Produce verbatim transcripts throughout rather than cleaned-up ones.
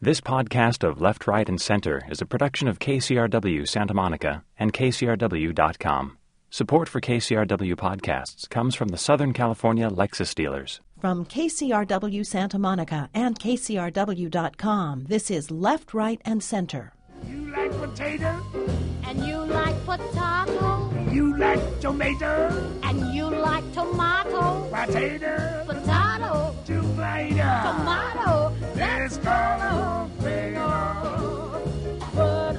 This podcast of Left, Right, and Center is a production of K C R W Santa Monica and K C R W dot com. Support for K C R W podcasts comes from the Southern California Lexus dealers. From K C R W Santa Monica and K C R W dot com, this is Left, Right, and Center. You like potato? And you like potato? You like tomato? And you like tomato? Potato? Potato? Tomato? Tomato? Let's call it But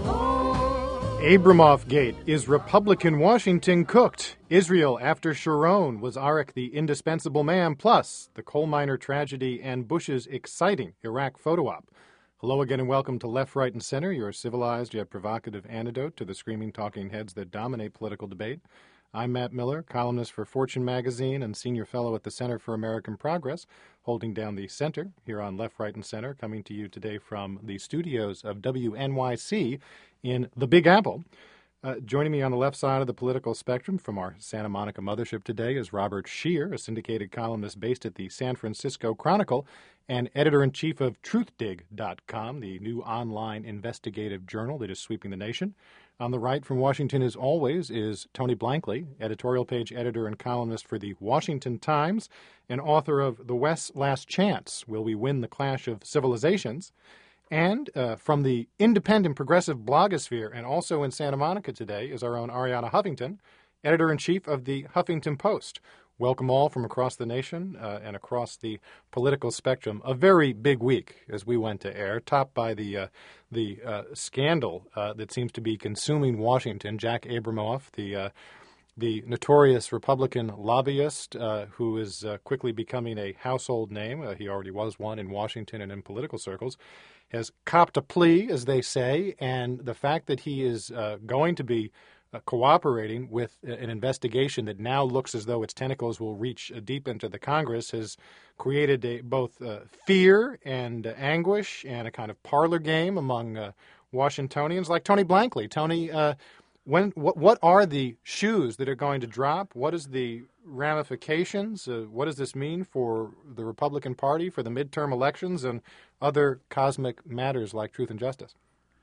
oh, Abramoff Gate. Is Republican Washington cooked? Israel after Sharon. Was Arik the indispensable man? Plus, the coal miner tragedy and Bush's exciting Iraq photo op. Hello again and welcome to Left, Right, and Center, your civilized yet provocative antidote to the screaming talking heads that dominate political debate. I'm Matt Miller, columnist for Fortune magazine and senior fellow at the Center for American Progress, holding down the center here on Left, Right, and Center, coming to you today from the studios of W N Y C in the Big Apple. Uh, joining me on the left side of the political spectrum from our Santa Monica mothership today is Robert Scheer, a syndicated columnist based at the San Francisco Chronicle and editor-in-chief of Truth Dig dot com, the new online investigative journal that is sweeping the nation. On the right from Washington, as always, is Tony Blankley, editorial page editor and columnist for the Washington Times and author of The West's Last Chance, Will We Win the Clash of Civilizations? And uh, from the independent progressive blogosphere and also in Santa Monica today is our own Arianna Huffington, editor-in-chief of the Huffington Post. Welcome all from across the nation uh, and across the political spectrum. A very big week as we went to air, topped by the uh, the uh, scandal uh, that seems to be consuming Washington. Jack Abramoff, the uh, the notorious Republican lobbyist uh, who is uh, quickly becoming a household name. Uh, he already was one in Washington and in political circles. Has copped a plea, as they say, and the fact that he is uh, going to be uh, cooperating with an investigation that now looks as though its tentacles will reach uh, deep into the Congress has created a, both uh, fear and uh, anguish and a kind of parlor game among uh, Washingtonians like Tony Blankley. Tony, uh, when what, what are the shoes that are going to drop? What is the ramifications? Uh, what does this mean for the Republican Party, for the midterm elections, and other cosmic matters like truth and justice?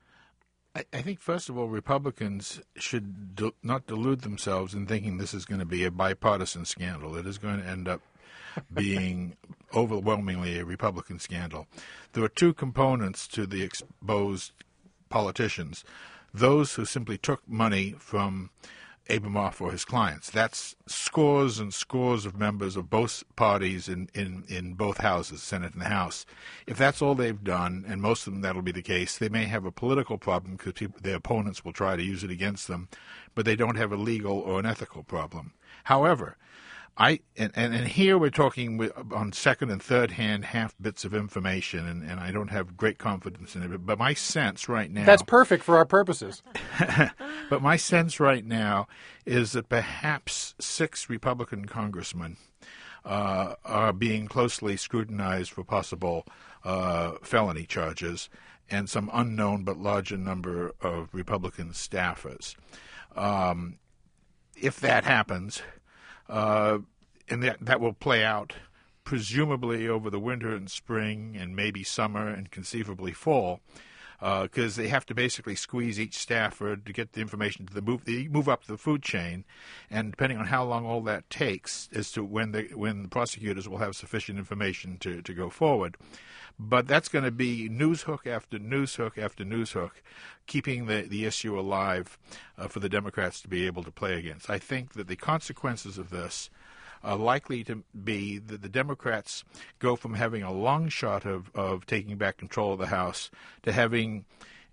I, I think, first of all, Republicans should do, not delude themselves in thinking this is going to be a bipartisan scandal. It is going to end up being overwhelmingly a Republican scandal. There are two components to the exposed politicians. Those who simply took money from Abramoff or his clients. That's scores and scores of members of both parties in, in, in both houses, Senate and the House. If that's all they've done, and most of them that'll be the case, they may have a political problem because people, their opponents will try to use it against them, but they don't have a legal or an ethical problem. However, I and, and, and here we're talking with, on second and third hand half bits of information, and, and I don't have great confidence in it. But my sense right now... That's perfect for our purposes. But my sense right now is that perhaps six Republican congressmen uh, are being closely scrutinized for possible uh, felony charges, and some unknown but larger number of Republican staffers. Um, if that happens... Uh, and that, that will play out presumably over the winter and spring and maybe summer and conceivably fall, because uh, they have to basically squeeze each staffer to get the information to the move, they move up the food chain, and depending on how long all that takes as to when the when the prosecutors will have sufficient information to, to go forward. But that's going to be news hook after news hook after news hook, keeping the, the issue alive uh, for the Democrats to be able to play against. I think that the consequences of this are likely to be that the Democrats go from having a long shot of, of taking back control of the House to having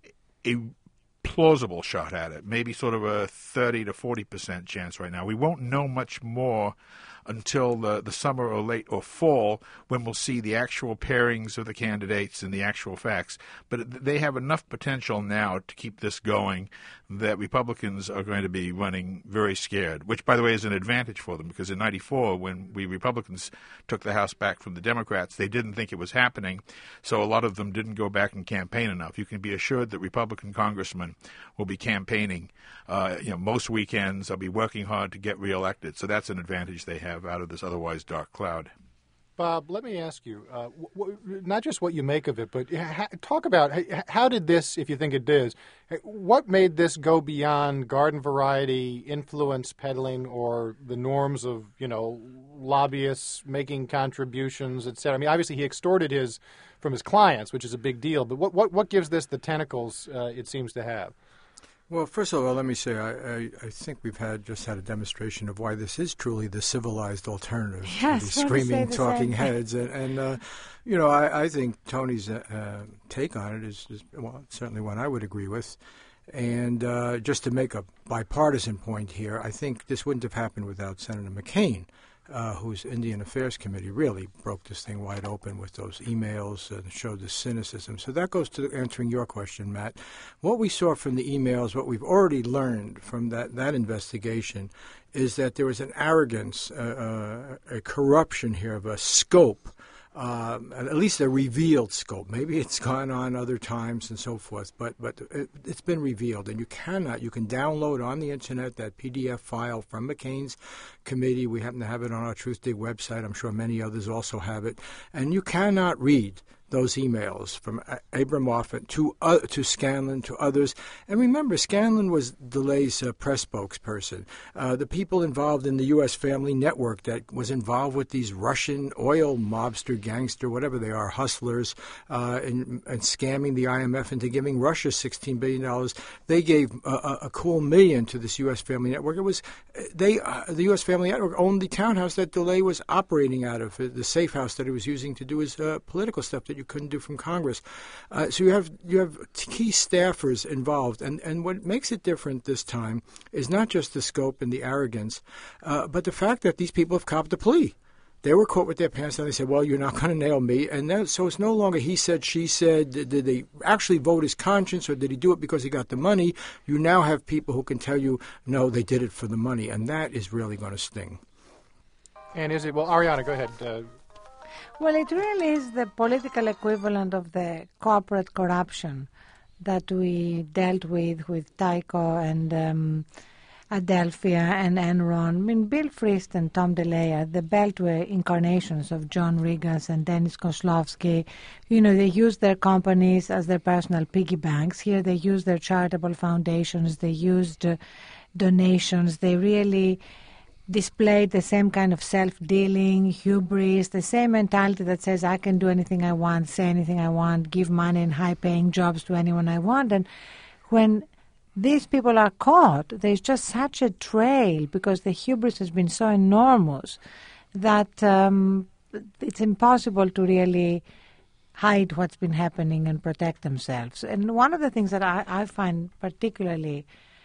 a plausible shot at it, maybe sort of a thirty to forty percent chance right now. We won't know much more until the, the summer or late or fall when we'll see the actual pairings of the candidates and the actual facts. But they have enough potential now to keep this going that Republicans are going to be running very scared, which, by the way, is an advantage for them, because in ninety-four, when we Republicans took the House back from the Democrats, they didn't think it was happening, so a lot of them didn't go back and campaign enough. You can be assured that Republican congressmen will be campaigning uh, you know, most weekends. They'll be working hard to get reelected, so that's an advantage they have out of this otherwise dark cloud. Bob, let me ask you, uh, w- w- not just what you make of it, but ha- talk about h- how did this, if you think it did, what made this go beyond garden variety influence peddling or the norms of, you know, lobbyists making contributions, et cetera? I mean, obviously he extorted his from his clients, which is a big deal, but what, what, what gives this the tentacles uh, it seems to have? Well, first of all, let me say I, I, I think we've had just had a demonstration of why this is truly the civilized alternative Yes, to these I was gonna say screaming, the talking same. heads. And, and uh, you know, I, I think Tony's uh, uh, take on it is, is, well, certainly one I would agree with. And uh, just to make a bipartisan point here, I think this wouldn't have happened without Senator McCain, uh, whose Indian Affairs Committee really broke this thing wide open with those emails and showed the cynicism. So that goes to answering your question, Matt. What we saw from the emails, what we've already learned from that, that investigation, is that there was an arrogance, uh, uh, a corruption here of a scope, uh, at least a revealed scope. Maybe it's gone on other times and so forth, but but it, it's been revealed, and you cannot. You can download on the internet that P D F file from McCain's committee. We happen to have it on our Truth Dig website. I'm sure many others also have it, and you cannot read those emails from Abramoff to uh, to Scanlon to others. And remember, Scanlon was DeLay's uh, press spokesperson. Uh, the people involved in the U S Family Network that was involved with these Russian oil mobster, gangster, whatever they are, hustlers, uh, and, and scamming the I M F into giving Russia sixteen billion dollars. They gave a, a, a cool million to this U S Family Network. It was they uh, the U S Family Network owned the townhouse that DeLay was operating out of, the safe house that he was using to do his uh, political stuff that you couldn't do from Congress. Uh, so you have you have key staffers involved, and, and what makes it different this time is not just the scope and the arrogance, uh, but the fact that these people have copped a plea. They were caught with their pants down. They said, well, you're not going to nail me. And that, so it's no longer he said, she said. Did, did they actually vote his conscience, or did he do it because he got the money? You now have people who can tell you, no, they did it for the money, and that is really going to sting. And is it, well, Ariana, go ahead. Uh, Well, it really is the political equivalent of the corporate corruption that we dealt with with Tyco and um, Adelphia and Enron. I mean, Bill Frist and Tom DeLay are the Beltway incarnations of John Rigas and Dennis Kozlowski. You know, they use their companies as their personal piggy banks. Here they use their charitable foundations. They used uh, donations. They really displayed the same kind of self-dealing, hubris, the same mentality that says I can do anything I want, say anything I want, give money and high-paying jobs to anyone I want. And when these people are caught, there's just such a trail because the hubris has been so enormous that um, it's impossible to really hide what's been happening and protect themselves. And one of the things that I, I find particularly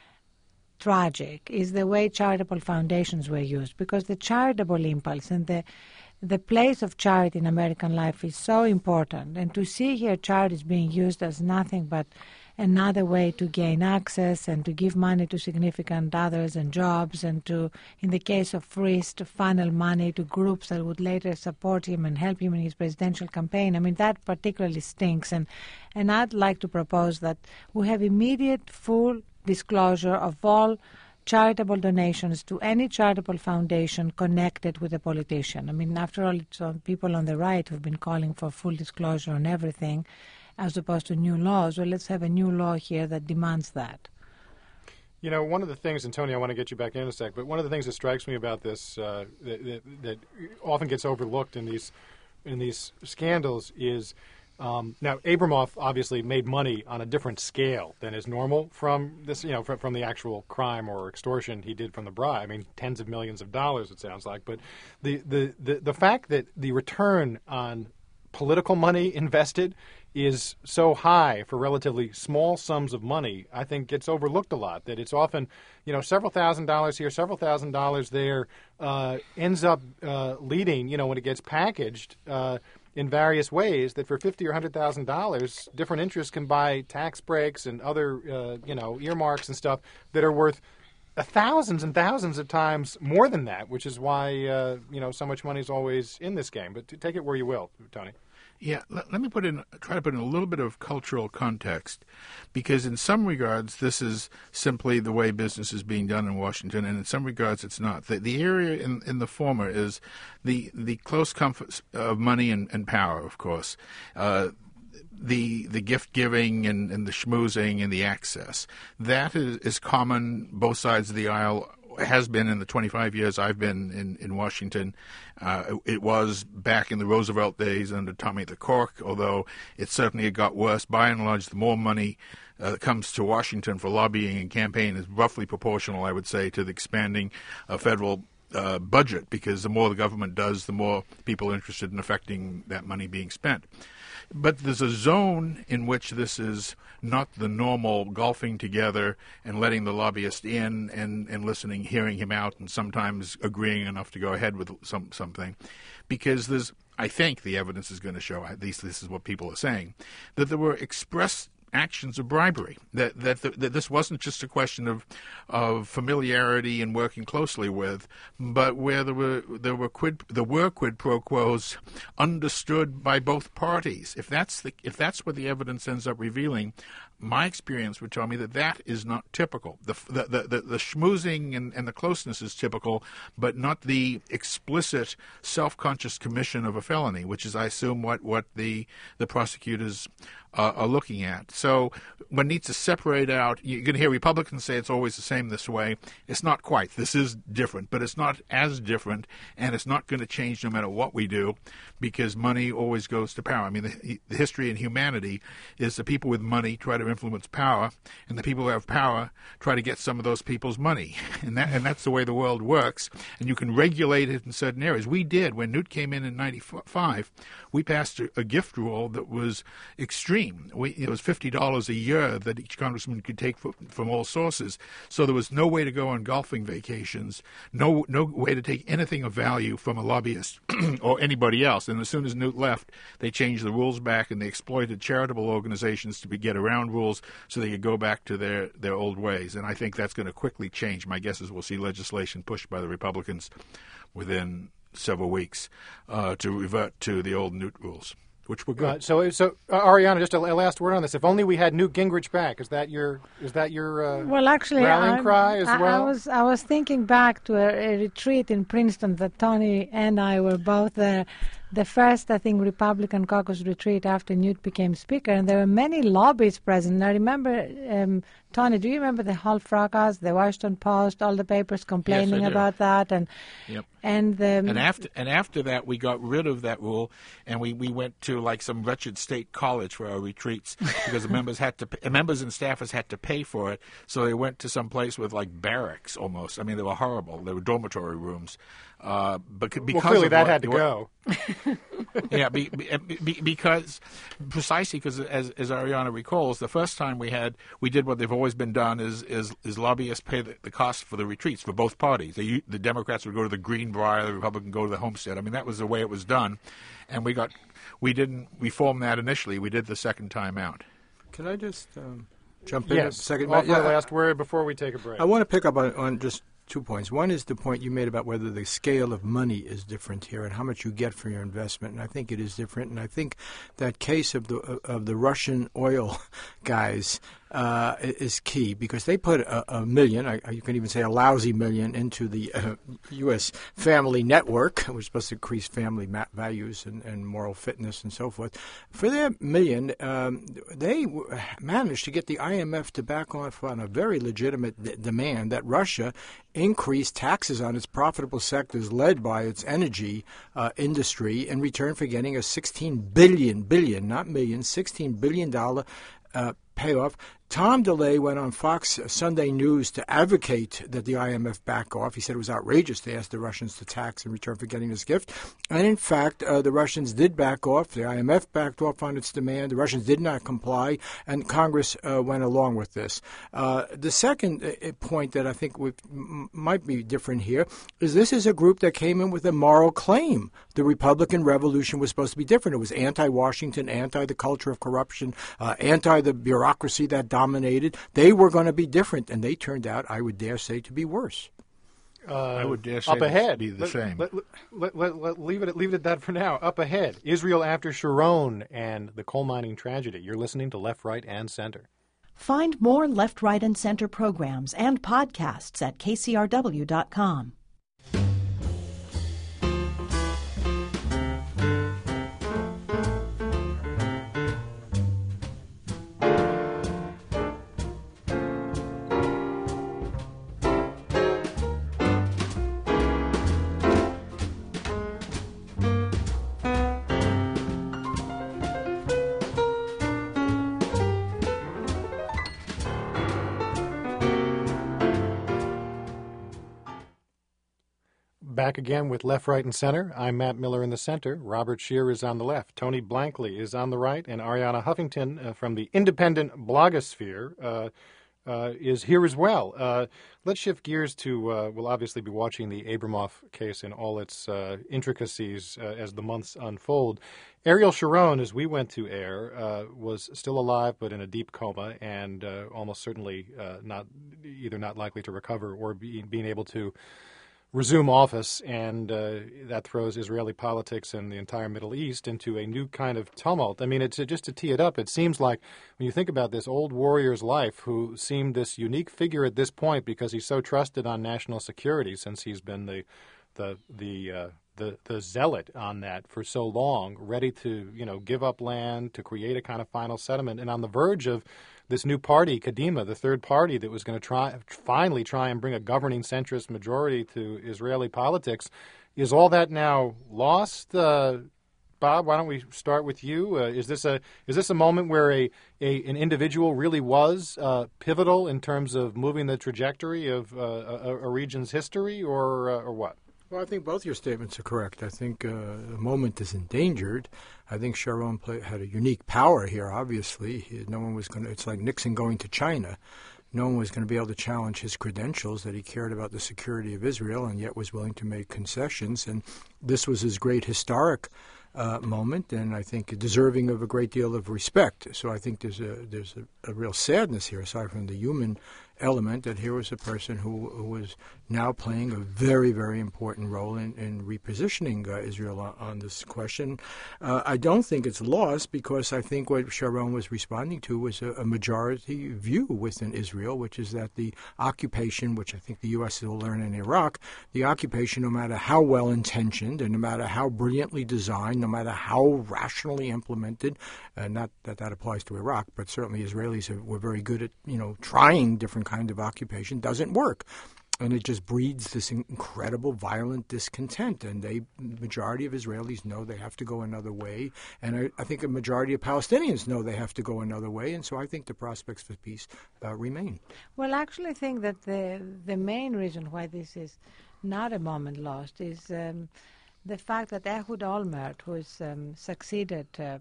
tragic is the way charitable foundations were used, because the charitable impulse and the the place of charity in American life is so important. And to see here charities being used as nothing but another way to gain access and to give money to significant others and jobs, and to, in the case of Frist, to funnel money to groups that would later support him and help him in his presidential campaign. I mean, that particularly stinks. And, and I'd like to propose that we have immediate, full disclosure of all charitable donations to any charitable foundation connected with a politician. I mean, after all, it's on people on the right who've been calling for full disclosure on everything as opposed to new laws. Well, let's have a new law here that demands that. You know, one of the things, and Tony, I want to get you back in a sec, but one of the things that strikes me about this uh, that, that, that often gets overlooked in these in these scandals is Um, now, Abramoff obviously made money on a different scale than is normal from this, you know, from, from the actual crime or extortion he did from the bribe. I mean, tens of millions of dollars, it sounds like. But the, the, the, the fact that the return on political money invested is so high for relatively small sums of money, I think gets overlooked a lot. That it's often, you know, several thousand dollars here, several thousand dollars there, uh, ends up uh, leading, you know, when it gets packaged, uh, in various ways, that for fifty or one hundred thousand dollars, different interests can buy tax breaks and other, uh, you know, earmarks and stuff that are worth uh, thousands and thousands of times more than that, which is why, uh, you know, so much money is always in this game. But to take it where you will, Tony. Yeah, let, let me put in try to put in a little bit of cultural context, because in some regards this is simply the way business is being done in Washington, and in some regards it's not. The, the area in, in the former is the the close comforts of money and, and power, of course. Uh, the the gift giving and, and the schmoozing and the access. That is, is common both sides of the aisle. Has been in the twenty-five years I've been in, in Washington. Uh, it was back in the Roosevelt days under Tommy the Cork, although it certainly got worse. By and large, the more money uh, that comes to Washington for lobbying and campaign is roughly proportional, I would say, to the expanding uh, federal uh, budget, because the more the government does, the more people are interested in affecting that money being spent. But there's a zone in which this is not the normal golfing together and letting the lobbyist in and, and listening, hearing him out, and sometimes agreeing enough to go ahead with some something. Because there's, I think the evidence is going to show, at least this is what people are saying, that there were express actions of bribery, that that, the, that this wasn't just a question of of familiarity and working closely with, but where there were there were quid there were quid pro quos understood by both parties. If that's the if that's what the evidence ends up revealing, my experience would tell me that that is not typical. The the the, the, the schmoozing and, and the closeness is typical, but not the explicit self-conscious commission of a felony, which is, I assume, what what the the prosecutors Uh, are looking at. So one needs to separate out. You're going to hear Republicans say it's always the same this way. It's not quite. This is different, but it's not as different, and it's not going to change no matter what we do, because money always goes to power. I mean, the, the history in humanity is the people with money try to influence power, and the people who have power try to get some of those people's money. And that and that's the way the world works, and you can regulate it in certain areas. We did. When Newt came in in ninety-five, we passed a, a gift rule that was extreme. We, it was fifty dollars a year that each congressman could take for, from all sources. So there was no way to go on golfing vacations, no no way to take anything of value from a lobbyist or anybody else. And as soon as Newt left, they changed the rules back, and they exploited charitable organizations to be, get around rules so they could go back to their, their old ways. And I think that's going to quickly change. My guess is we'll see legislation pushed by the Republicans within several weeks uh, to revert to the old Newt rules, which were good. Uh, so, so uh, Ariana, just a, a last word on this. If only we had Newt Gingrich back. Is that your is that your uh, well, actually, rallying I'm, cry as I, well? I was I was thinking back to a, a retreat in Princeton that Tony and I were both there. The first, I think, Republican caucus retreat after Newt became Speaker, and there were many lobbyists present. And I remember, um, Tony, do you remember the Hall fracas, the Washington Post, all the papers complaining Yes, I do. about that? And Yep. and the, And after and after that, we got rid of that rule, and we, we went to like some wretched state college for our retreats because the members had to pay, members and staffers had to pay for it. So they went to some place with like barracks almost. I mean, they were horrible. They were dormitory rooms. Uh, but because well, clearly of that what, had to what, go. yeah, be, be, be, because precisely because as, as Ariana recalls, the first time we had we did what they've always been done is is, is lobbyists pay the, the cost for the retreats for both parties. They, the Democrats would go to the Greenbrier, the Republican go to the Homestead. I mean, that was the way it was done, and we got we didn't reform that initially. We did the second time out. Can I just um, jump in Yes. a second? Offer Yeah, a last word before we take a break. I want to pick up on, on just two points. One is the point you made about whether the scale of money is different here and how much you get for your investment, and I think it is different. And I think that case of the of the Russian oil guys uh, is key because they put a, a million, I, you can even say a lousy million, into the uh, U S family network, which was supposed to increase family ma- values and, and moral fitness and so forth. For their million, um, they w- managed to get the I M F to back off on a very legitimate d- demand that Russia increase taxes on its profitable sectors led by its energy uh, industry in return for getting a sixteen billion, billion, not million, sixteen billion dollars uh, payoff. Tom DeLay went on Fox Sunday News to advocate that the I M F back off. He said it was outrageous to ask the Russians to tax in return for getting this gift. And in fact, uh, the Russians did back off. The I M F backed off on its demand. The Russians did not comply, and Congress uh, went along with this. Uh, the second uh, point that I think would, m- might be different here is this is a group that came in with a moral claim. The Republican Revolution was supposed to be different. It was anti-Washington, anti the culture of corruption, uh, anti the bureaucracy that dominated. They were going to be different, and they turned out, I would dare say, to be worse. Uh, I would dare say up this ahead. be the let, same. Let, let, let, let, leave it at, leave it at that for now. Up ahead, Israel after Sharon and the coal mining tragedy. You're listening to Left, Right, and Center. Find more Left, Right, and Center programs and podcasts at K C R W dot com. Back again with Left, Right, and Center. I'm Matt Miller in the center. Robert Scheer is on the left. Tony Blankley is on the right. And Ariana Huffington uh, from the independent blogosphere uh, uh, is here as well. Uh, let's shift gears to, uh, we'll obviously be watching the Abramoff case in all its uh, intricacies uh, as the months unfold. Ariel Sharon, as we went to air, uh, was still alive but in a deep coma and uh, almost certainly uh, not either not likely to recover or be, being able to resume office, and uh, that throws Israeli politics and the entire Middle East into a new kind of tumult. I mean, it's uh, just to tee it up, it seems like when you think about this old warrior's life who seemed this unique figure at this point because he's so trusted on national security since he's been the the the uh, the, the zealot on that for so long, ready to, you know, give up land to create a kind of final settlement, and on the verge of this new party, Kadima, the third party that was going to try finally try and bring a governing centrist majority to Israeli politics. Is all that now lost? Uh, Bob, why don't we start with you? Uh, is this a is this a moment where a, a an individual really was uh, pivotal in terms of moving the trajectory of uh, a, a region's history, or uh, or what? Well, I think both your statements are correct. I think uh, the moment is endangered. I think Sharon play, had a unique power here, obviously. He, no one was going to, it's like Nixon going to China. No one was going to be able to challenge his credentials, that he cared about the security of Israel and yet was willing to make concessions. And this was his great historic uh, moment, and I think deserving of a great deal of respect. So I think there's a there's a, a real sadness here, aside from the human element, that here was a person who, who was now playing a very, very important role in, in repositioning uh, Israel on, on this question. Uh, I don't think it's lost, because I think what Sharon was responding to was a, a majority view within Israel, which is that the occupation, which I think the U S will learn in Iraq, the occupation, no matter how well-intentioned and no matter how brilliantly designed, no matter how rationally implemented, uh, not that that applies to Iraq, but certainly Israelis are, were very good at, you know, trying different kind of occupation, doesn't work. And it just breeds this incredible violent discontent. And they, majority of Israelis know they have to go another way. And I, I think a majority of Palestinians know they have to go another way. And so I think the prospects for peace uh, remain. Well, I actually think that the the main reason why this is not a moment lost is um, the fact that Ehud Olmert, who has um, succeeded uh,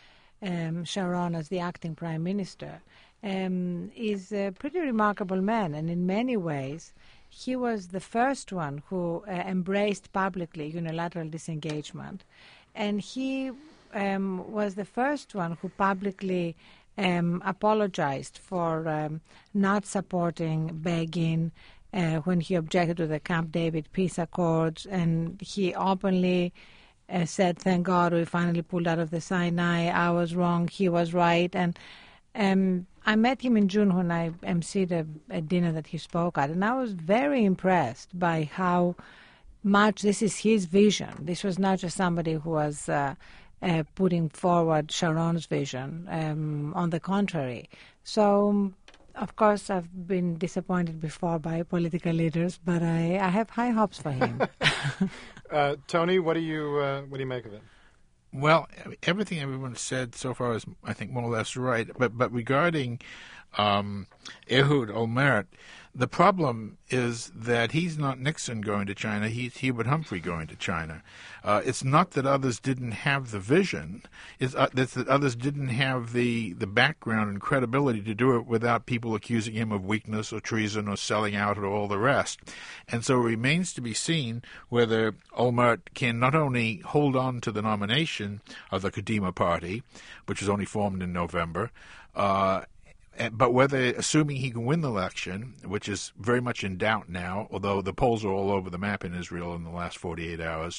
um, Sharon as the acting prime minister, um, is a pretty remarkable man. And in many ways, he was the first one who uh, embraced publicly unilateral disengagement. And he um, was the first one who publicly um, apologized for um, not supporting Begin uh, when he objected to the Camp David peace accords. And he openly uh, said, thank God we finally pulled out of the Sinai. I was wrong, he was right. And um, I met him in June when I emceed a, a dinner that he spoke at, and I was very impressed by how much this is his vision. This was not just somebody who was uh, uh, putting forward Sharon's vision. Um, on the contrary. So, of course, I've been disappointed before by political leaders, but I, I have high hopes for him. uh, Tony, what do you uh, what do you make of it? Well, everything everyone said so far is, I think, more or less right. But but regarding um, Ehud Olmert, the problem is that he's not Nixon going to China. He's Hubert Humphrey going to China. Uh, it's not that others didn't have the vision. It's, uh, it's that others didn't have the, the background and credibility to do it without people accusing him of weakness or treason or selling out or all the rest. And so it remains to be seen whether Olmert can not only hold on to the nomination of the Kadima Party, which was only formed in November, uh, but whether, assuming he can win the election, which is very much in doubt now, although the polls are all over the map in Israel in the last forty-eight hours,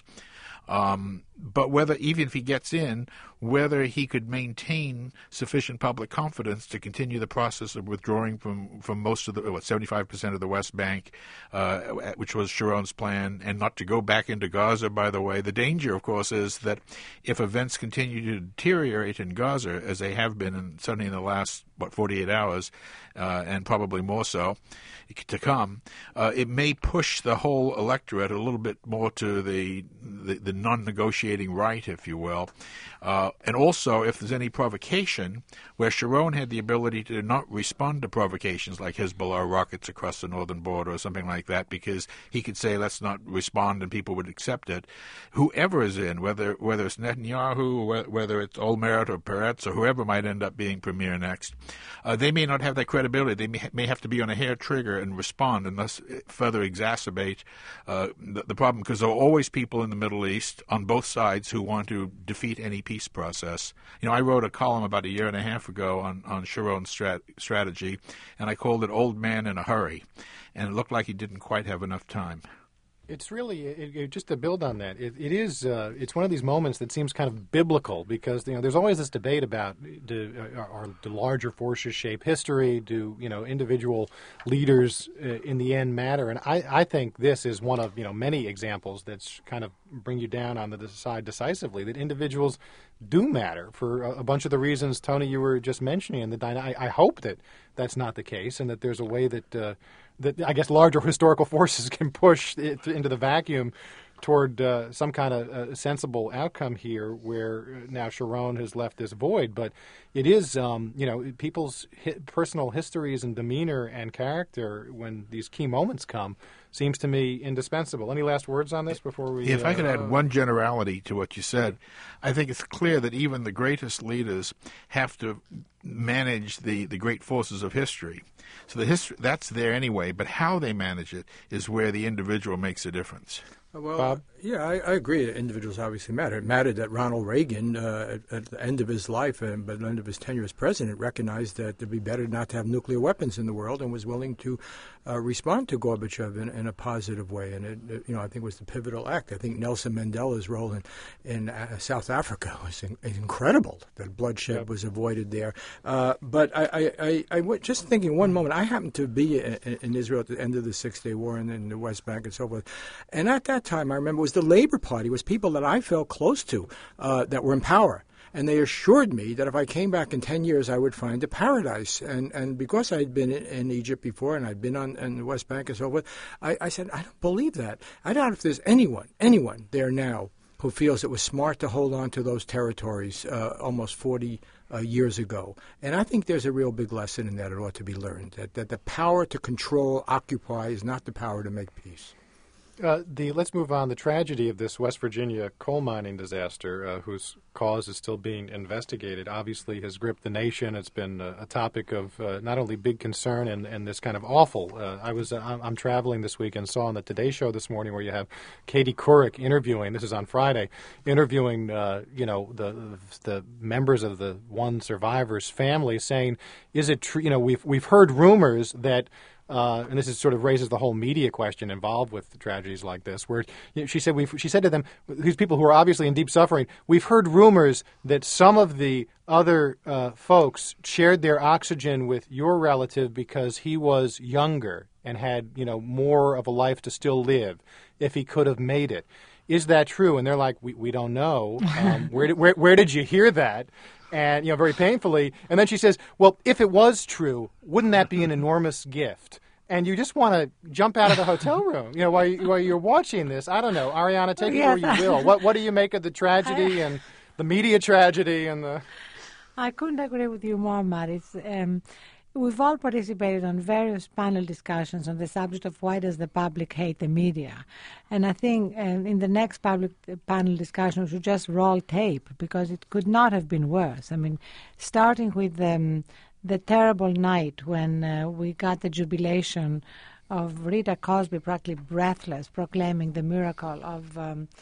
um, but whether, even if he gets in, whether he could maintain sufficient public confidence to continue the process of withdrawing from, from most of the, what, seventy-five percent of the West Bank, uh, which was Sharon's plan, and not to go back into Gaza, by the way. The danger, of course, is that if events continue to deteriorate in Gaza, as they have been, in, certainly in the last, what, forty-eight hours, uh, and probably more so to come, uh, it may push the whole electorate a little bit more to the, the, the non-negotiating right, if you will. Uh, and also, if there's any provocation, where Sharon had the ability to not respond to provocations like Hezbollah rockets across the northern border or something like that, because he could say, let's not respond, and people would accept it. Whoever is in, whether whether it's Netanyahu, or whether it's Olmert or Peretz, or whoever might end up being premier next, uh, they may not have that credibility. They may, may have to be on a hair trigger and respond, and thus further exacerbate uh, the, the problem, because there are always people in the Middle East on both sides who want to defeat any peace process. You know, I wrote a column about a year and a half ago on, on Sharon's strat- strategy, and I called it Old Man in a Hurry, and it looked like he didn't quite have enough time. It's really, it, it, just to build on that, it, it is, uh, it's one of these moments that seems kind of biblical, because, you know, there's always this debate about do, uh, are, do larger forces shape history? Do, you know, individual leaders uh, in the end matter? And I, I think this is one of, you know, many examples that's kind of bring you down on the side decisively, that individuals do matter for a, a bunch of the reasons, Tony, you were just mentioning. And the, I, I hope that that's not the case, and that there's a way that, uh, that I guess larger historical forces can push it into the vacuum toward uh, some kind of uh, sensible outcome here, where now Sharon has left this void. But it is, um, you know, people's hi- personal histories and demeanor and character when these key moments come seems to me indispensable. Any last words on this before we... If uh, I could add one generality to what you said, I think it's clear that even the greatest leaders have to manage the, the great forces of history. So the history, that's there anyway, but how they manage it is where the individual makes a difference. Well, Bob? yeah, I, I agree that individuals obviously matter. It mattered that Ronald Reagan, uh, at, at the end of his life, and by the end of his tenure as president, recognized that it would be better not to have nuclear weapons in the world, and was willing to uh, respond to Gorbachev in, in a positive way. And it, it, you know, I think was the pivotal act. I think Nelson Mandela's role in in uh, South Africa was in, incredible. That bloodshed yep. was avoided there. Uh, but I, I, I, I w- just thinking one moment. I happened to be in, in Israel at the end of the Six Day War and in the West Bank and so forth, and at that time, I remember, it was the Labor Party, it was people that I felt close to uh, that were in power. And they assured me that if I came back in ten years, I would find a paradise. And and because I had been in, in Egypt before, and I'd been on in the West Bank and so forth, I, I said, I don't believe that. I doubt if there's anyone, anyone there now who feels it was smart to hold on to those territories uh, almost forty uh, years ago. And I think there's a real big lesson in that. It ought to be learned, that, that the power to control, occupy, is not the power to make peace. Uh, the let's move on. The tragedy of this West Virginia coal mining disaster, uh, whose cause is still being investigated, obviously has gripped the nation. It's been a, a topic of uh, not only big concern and, and this kind of awful. Uh, I was uh, I'm, I'm traveling this week and saw on the Today Show this morning where you have Katie Couric interviewing. This is on Friday, interviewing uh, you know the the members of the one survivor's family, saying, "Is it true? You know, we've we've heard rumors that." Uh, and this is sort of raises the whole media question involved with tragedies like this, where you know, she said we she said to them, these people who are obviously in deep suffering, we've heard rumors that some of the other uh, folks shared their oxygen with your relative because he was younger and had, you know, more of a life to still live if he could have made it. Is that true? And they're like, we we don't know. Um, where did where where did you hear that? And, you know, very painfully. And then she says, well, if it was true, wouldn't that be an enormous gift? And you just want to jump out of the hotel room, you know, while, you, while you're watching this. I don't know. Ariana, take it yes. where you will. What what do you make of the tragedy and the media tragedy and the... I couldn't agree with you more, Matt. It's, um, we've all participated on various panel discussions on the subject of why does the public hate the media. And I think um, in the next public panel discussion, we should just roll tape, because it could not have been worse. I mean, starting with um, the terrible night when uh, we got the jubilation of Rita Cosby, practically breathless, proclaiming the miracle of um,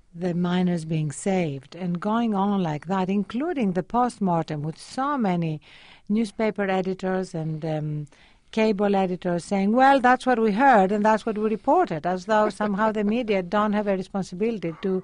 the miners being saved, and going on like that, including the post-mortem with so many newspaper editors and um, cable editors saying, well, that's what we heard and that's what we reported, as though somehow the media don't have a responsibility to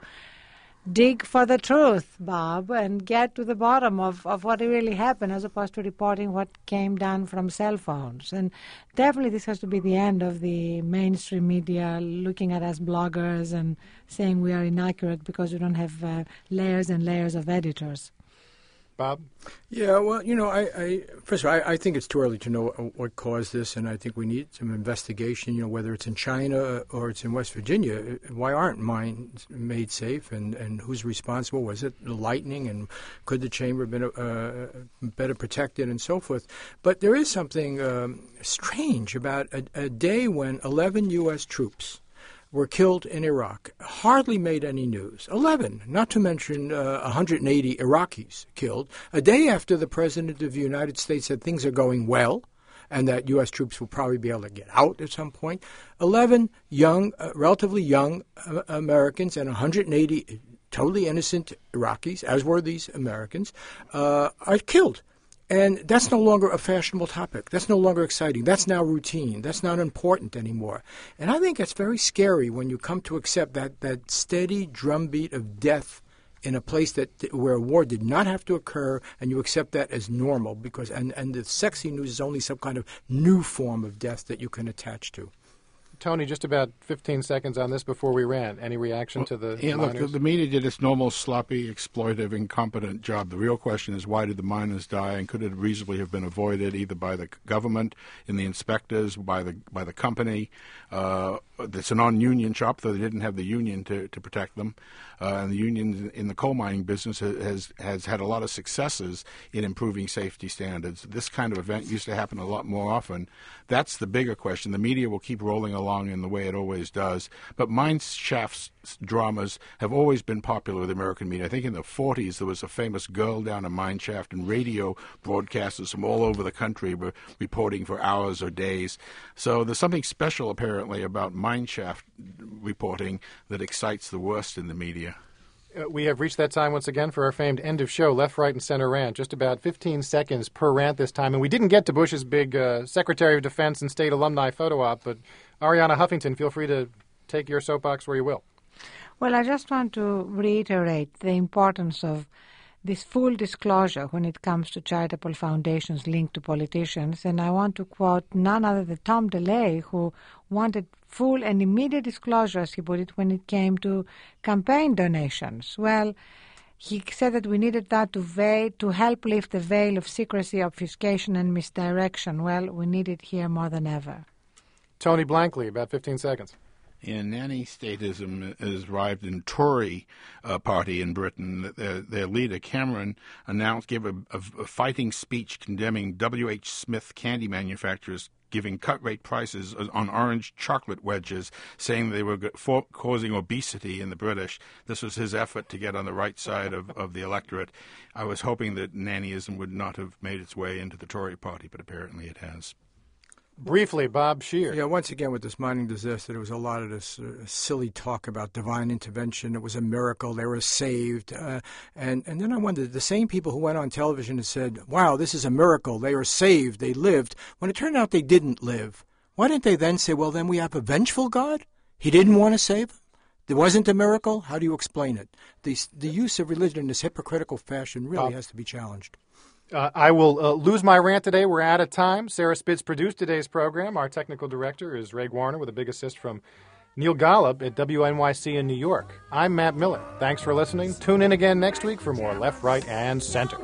dig for the truth, Bob, and get to the bottom of, of what really happened, as opposed to reporting what came down from cell phones. And definitely this has to be the end of the mainstream media looking at us bloggers and saying we are inaccurate because we don't have uh, layers and layers of editors. Bob? Yeah, well, you know, I, I first of all, I, I think it's too early to know what caused this, and I think we need some investigation, you know, whether it's in China or it's in West Virginia. Why aren't mines made safe, and, and who's responsible? Was it the lightning, and could the chamber have been uh, better protected, and so forth? But there is something um, strange about a, a day when eleven U S troops were killed in Iraq. Hardly made any news. eleven, not to mention uh, one hundred eighty Iraqis killed. A day after the President of the United States said things are going well and that U S troops will probably be able to get out at some point. eleven young, uh, relatively young uh, Americans and one hundred eighty totally innocent Iraqis, as were these Americans, uh, are killed. And that's no longer a fashionable topic. That's no longer exciting. That's now routine. That's not important anymore. And I think it's very scary when you come to accept that, that steady drumbeat of death in a place that where a war did not have to occur, and you accept that as normal, because and, and the sexy news is only some kind of new form of death that you can attach to. Tony, just about fifteen seconds on this before we ran. Any reaction well, to the yeah, miners? Look, the, the media did its normal sloppy, exploitive, incompetent job. The real question is, why did the miners die, and could it reasonably have been avoided either by the government, in the inspectors, by the by the company? Uh, it's a non-union shop, though they didn't have the union to, to protect them. Uh, and the union in the coal mining business has has had a lot of successes in improving safety standards. This kind of event used to happen a lot more often. That's the bigger question. The media will keep rolling along in the way it always does. But mine shafts dramas have always been popular with American media. I think in the forties there was a famous girl down a mine shaft, and radio broadcasters from all over the country were reporting for hours or days. So there's something special apparently about mine shaft reporting that excites the worst in the media. Uh, we have reached that time once again for our famed end of show, left, right, and center rant. Just about fifteen seconds per rant this time. And we didn't get to Bush's big uh, Secretary of Defense and State alumni photo op, but Ariana Huffington, feel free to take your soapbox where you will. Well, I just want to reiterate the importance of this full disclosure when it comes to charitable foundations linked to politicians. And I want to quote none other than Tom DeLay, who wanted full and immediate disclosure, as he put it, when it came to campaign donations. Well, he said that we needed that to, veil, to help lift the veil of secrecy, obfuscation, and misdirection. Well, we need it here more than ever. Tony Blankley, about fifteen seconds. And nanny statism has arrived in Tory uh, party in Britain. Their, their leader, Cameron, announced, gave a, a, a fighting speech condemning W H Smith candy manufacturers giving cut-rate prices on orange chocolate wedges, saying they were for, causing obesity in the British. This was his effort to get on the right side of, of the electorate. I was hoping that nannyism would not have made its way into the Tory party, but apparently it has. Briefly, Bob Scheer. Yeah, once again with this mining disaster, there was a lot of this uh, silly talk about divine intervention. It was a miracle. They were saved. Uh, and, and then I wondered, the same people who went on television and said, wow, this is a miracle. They are saved. They lived. When it turned out they didn't live, why didn't they then say, well, then we have a vengeful God? He didn't want to save them? There wasn't a miracle? How do you explain it? The, the use of religion in this hypocritical fashion really Bob. has to be challenged. Uh, I will uh, lose my rant today. We're out of time. Sarah Spitz produced today's program. Our technical director is Ray Warner, with a big assist from Neil Golub at W N Y C in New York. I'm Matt Miller. Thanks for listening. Tune in again next week for more Left, Right, and Center.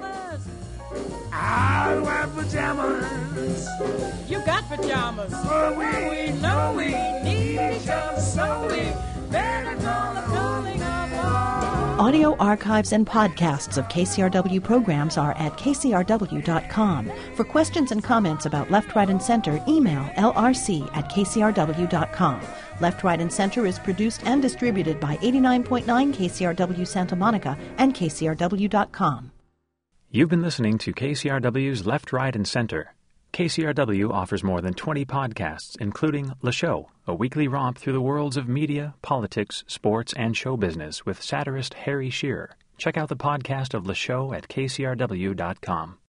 I wear pajamas. You got pajamas. Oh, we, We know we need each other, so we better call the calling of all. Audio archives and podcasts of K C R W programs are at K C R W dot com. For questions and comments about Left, Right, and Center, email L R C at K C R W dot com. Left, Right, and Center is produced and distributed by eighty-nine point nine K C R W Santa Monica and K C R W dot com. You've been listening to K C R W's Left, Right, and Center. K C R W offers more than twenty podcasts, including Le Show, a weekly romp through the worlds of media, politics, sports, and show business with satirist Harry Shearer. Check out the podcast of Le Show at K C R W dot com.